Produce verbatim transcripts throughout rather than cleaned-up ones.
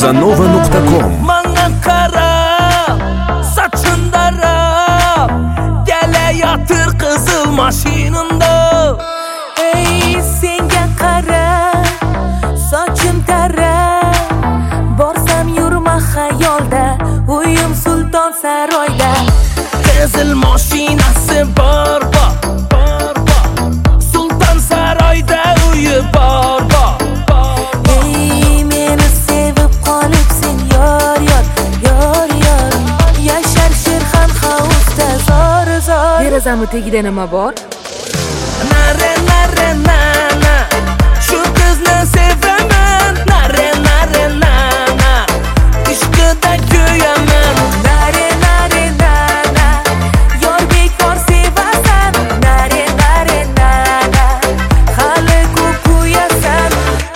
muzanova nuqta com. Manga qara, sochim darab, kelayotir qizil mashinamda. Ey senga qara, sochim tarab, borsam yurma xayolda, uyim sulton saroyda. Qizil mashinasi bor bor, bor bor, sulton saroyda uyi bor bor. Ey meni sevib qolibsen yor yor, yor yor, yashar Sherxon Housda zor zor. Derazamni tagida nima bor? Nare nare nana, shu qizni sevaman. Nare nare nana, ishqida ko'yaman. Nare nare nana, yor bekor sevasan. Nare nare nana, hali ko'p kuyasan.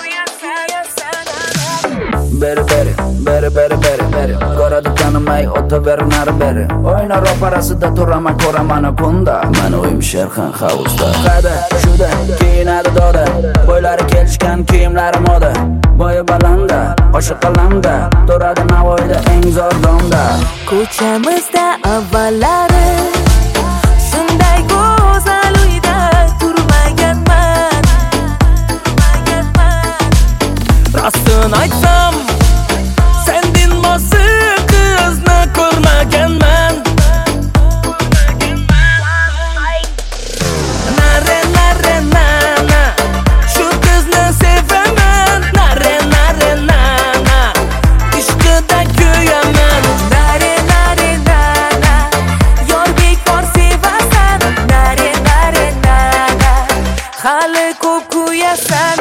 Beri beri, beri beri beri beri, ko'radi tanimay o'taver nari beri. O'ynar ro'parasida turaman ko'raman kunda, men uyim Sherxon Housda. Qada shuda kiyinadi doda, bo'ylari kelishgan kiyimlari moda. Bo'yi balanda, qoshi qalamda, turadi Navoiyda eng zo'r domda. Ko'chamizda avvallari shunday go'zal uyda turmaganman. Rostini aytsam, sendin mosi qizni ko'rmaganman. Nare nare nana, shu qizni sevaman. Nare nare nana, ishqida ko'yaman. Nare nare nana, yor bekor sevasan. Nare nare nana, hali ko'p kuyasan.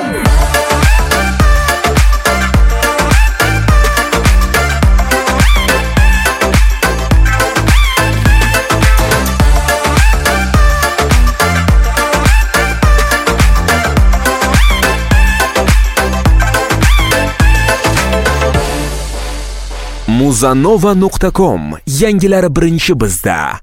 muzanova nuqta com. Yangilari birinchi bizda.